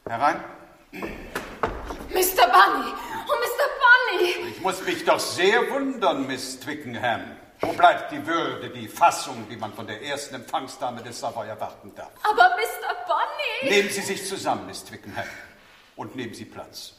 Herein. Mr. Bunny! Oh, Mr. Bunny! Ich muss mich doch sehr wundern, Miss Twickenham. Wo bleibt die Würde, die Fassung, die man von der ersten Empfangsdame des Savoy erwarten darf? Aber Mr. Bunny! Nehmen Sie sich zusammen, Miss Twickenham, und nehmen Sie Platz.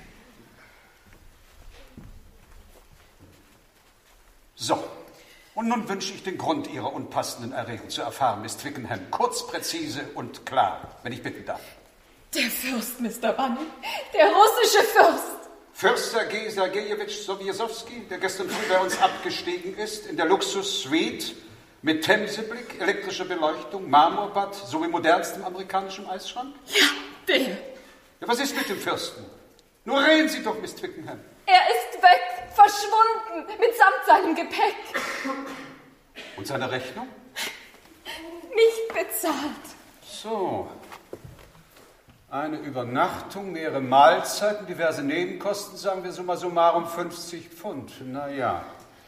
So, und nun wünsche ich den Grund Ihrer unpassenden Erregung zu erfahren, Miss Twickenham. Kurz, präzise und klar, wenn ich bitten darf. Der Fürst, Mr. Bunny. Der russische Fürst. Fürst Sergei Sergejewitsch Sowiesowski, der gestern früh bei uns abgestiegen ist, in der Luxus-Suite mit Themseblick, elektrischer Beleuchtung, Marmorbad sowie modernstem amerikanischem Eisschrank? Ja, der. Ja, was ist mit dem Fürsten? Nur reden Sie doch, Miss Twickenham. Er ist weg, verschwunden, mitsamt seinem Gepäck. Und seine Rechnung? Nicht bezahlt. So. Eine Übernachtung, mehrere Mahlzeiten, diverse Nebenkosten, sagen wir summa summarum 50 Pfund. Na ja.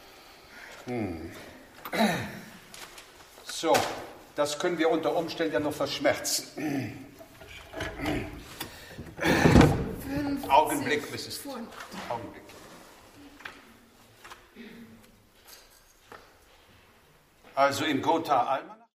So, das können wir unter Umständen ja noch verschmerzen. Augenblick, Mrs. Pfund. Augenblick. Also in Gotha Almanach?